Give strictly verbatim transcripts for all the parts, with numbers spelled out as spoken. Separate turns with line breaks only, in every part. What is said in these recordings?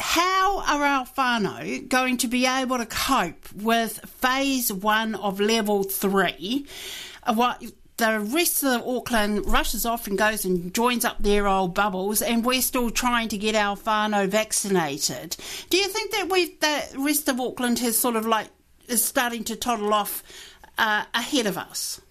how are our whānau going to be able to cope with phase one of level three? Uh, what the rest of Auckland rushes off and goes and joins up their old bubbles, and we're still trying to get our whānau vaccinated. Do you think that we, the rest of Auckland has sort of like is starting to toddle off uh, ahead of us?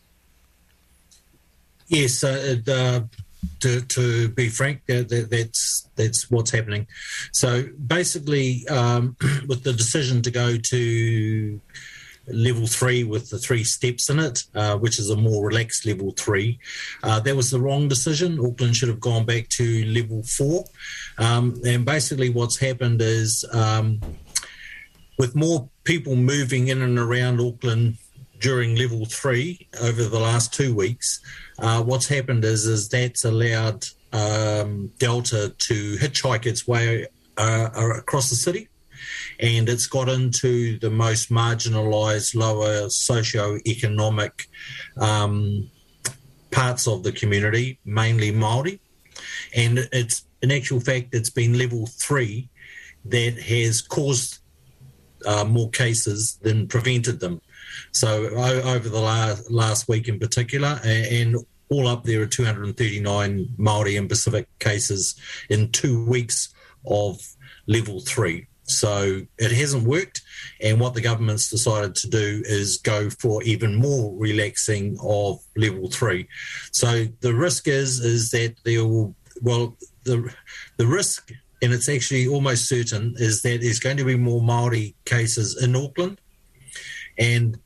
Yes, uh, uh, to, to be frank, that, that, that's that's what's happening. So basically, um, with the decision to go to level three with the three steps in it, uh, which is a more relaxed level three, uh, that was the wrong decision. Auckland should have gone back to level four. Um, and basically what's happened is um, with more people moving in and around Auckland during level three over the last two weeks, uh, what's happened is, is that's allowed um, Delta to hitchhike its way uh, across the city. And it's got into the most marginalised, lower socio-economic um, parts of the community, mainly Māori. And it's, in actual fact, it's been level three that has caused uh, more cases than prevented them. So o- over the last, last week in particular, and, and all up there are two hundred thirty-nine Māori and Pacific cases in two weeks of level three. So it hasn't worked, and what the government's decided to do is go for even more relaxing of level three. So the risk is is that there will, well, the the risk, and it's actually almost certain, is that there's going to be more Māori cases in Auckland, and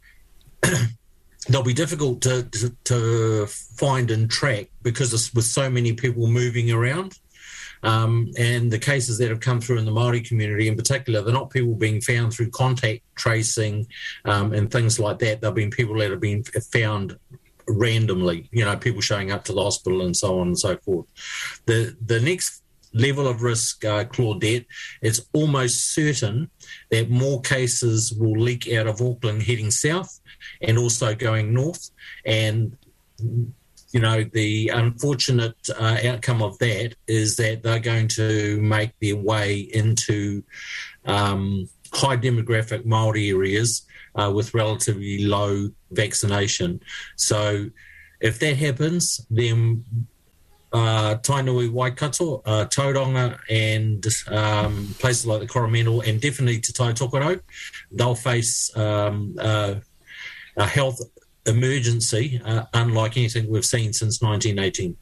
they'll be difficult to, to, to find and track because it's with so many people moving around. Um, and the cases that have come through in the Māori community in particular, they're not people being found through contact tracing um, and things like that. They've been people that have been found randomly, you know, people showing up to the hospital and so on and so forth. The the next level of risk, uh, Claudette, it's almost certain that more cases will leak out of Auckland heading south and also going north. And you know, the unfortunate uh, outcome of that is that they're going to make their way into um, high demographic Māori areas uh, with relatively low vaccination. So if that happens, then uh, Tainui Waikato, uh, Tauranga and um, places like the Coromandel and definitely Te Tai Tokerau, they'll face um, uh, a health emergency, uh, unlike anything we've seen since nineteen eighteen.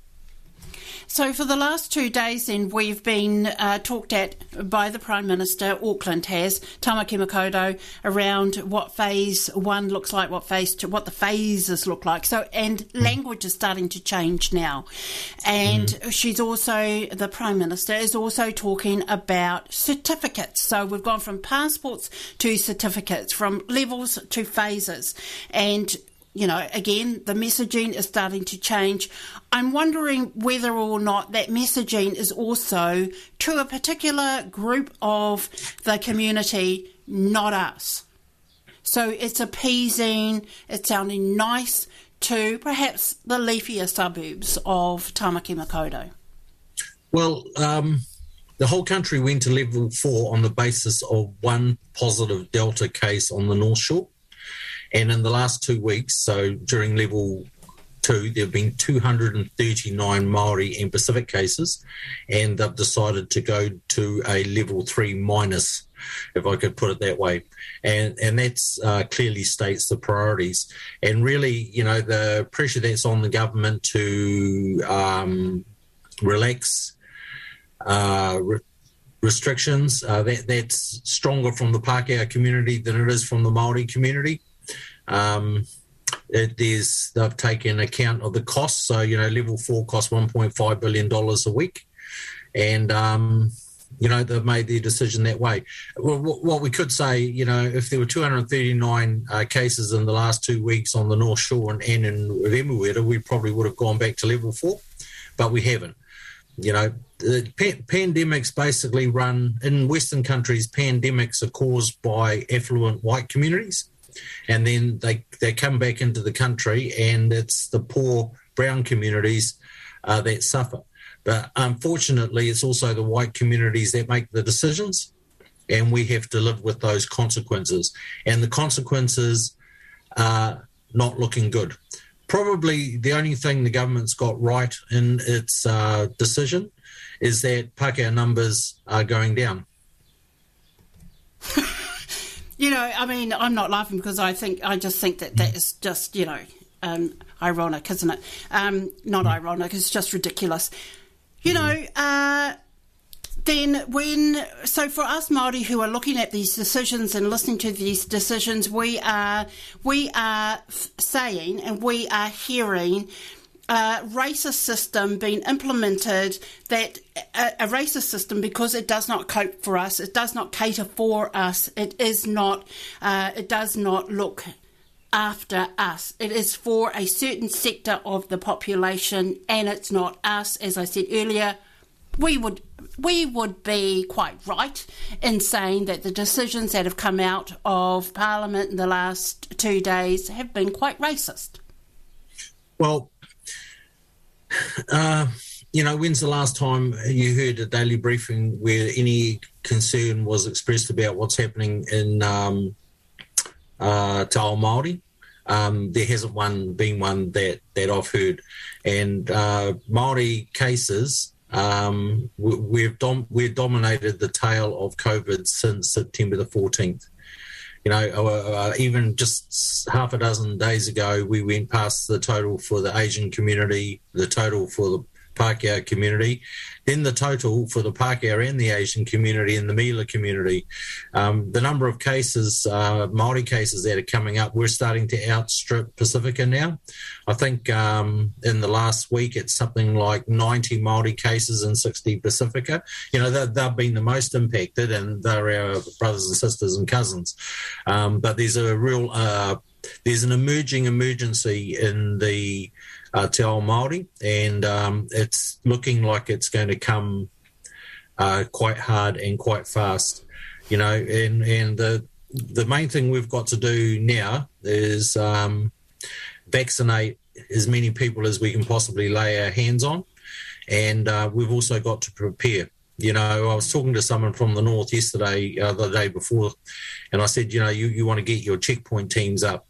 So for the last two days then, we've been uh, talked at by the Prime Minister, Auckland has, Tamaki Makaurau, around what phase one looks like, what phase two, what the phases look like. So, and language is starting to change now. And mm. she's also, the Prime Minister is also talking about certificates. So we've gone from passports to certificates, from levels to phases. And you know, again, the messaging is starting to change. I'm wondering whether or not that messaging is also to a particular group of the community, not us. So it's appeasing, it's sounding nice to perhaps the leafier suburbs of Tamaki Makaurau.
Well, um, the whole country went to level four on the basis of one positive Delta case on the North Shore. And in the last two weeks, so during level two, there have been two hundred thirty-nine Māori and Pacific cases, and they've decided to go to a level three minus, if I could put it that way. And and that's uh, clearly states the priorities. And really, you know, the pressure that's on the government to um, relax uh, re- restrictions, uh, that that's stronger from the Pākehā community than it is from the Māori community. Um, it is, they've taken account of the costs. So, you know, level four costs one point five billion dollars a week. And, um, you know, they've made their decision that way. Well, what we could say, you know, if there were two hundred thirty-nine uh, cases in the last two weeks on the North Shore and, and in Remuera, we probably would have gone back to level four, but we haven't. You know, the pa- pandemics basically run, in Western countries, pandemics are caused by affluent white communities. And then they, they come back into the country and it's the poor brown communities uh, that suffer. But unfortunately, it's also the white communities that make the decisions. and we have to live with those consequences. And the consequences are not looking good. Probably the only thing the government's got right in its uh, decision is that Pākehā numbers are going down.
You know, I mean, I'm not laughing because I think I just think that that is just, you know, um, ironic, isn't it? Um, not ironic, it's just ridiculous. You know, uh, then when, so for us Māori who are looking at these decisions and listening to these decisions, we are, we are f- saying and we are hearing a racist system being implemented, that a, a racist system because it does not cope for us, it does not cater for us, it is not, uh, it does not look after us. It is for a certain sector of the population, and it's not us. As I said earlier, we would we would be quite right in saying that the decisions that have come out of Parliament in the last two days have been quite racist.
Well, uh, you know, when's the last time you heard a daily briefing where any concern was expressed about what's happening in um, uh, Te Ao Māori? Um, there hasn't one been one that, that I've heard. And uh, Māori cases, um, we, we've dom- we've dominated the tail of COVID since September the fourteenth. You know, uh, even just half a dozen days ago, we went past the total for the Asian community, the total for the Pākehā community, then the total for the Pākehā and the Asian community and the Mila community. Um, the number of cases, uh, Māori cases that are coming up, we're starting to outstrip Pacifica now. I think um, in the last week it's something like ninety Māori cases and sixty Pacifica. You know, they've, they've been the most impacted, and they're our brothers and sisters and cousins. Um, but there's a real, uh, there's an emerging emergency in the Uh, Te Ao Māori, and um, it's looking like it's going to come uh, quite hard and quite fast, you know. And and the the main thing we've got to do now is um, vaccinate as many people as we can possibly lay our hands on, and uh, we've also got to prepare. You know, I was talking to someone from the north yesterday, uh, the day before, and I said, you know, you, you want to get your checkpoint teams up.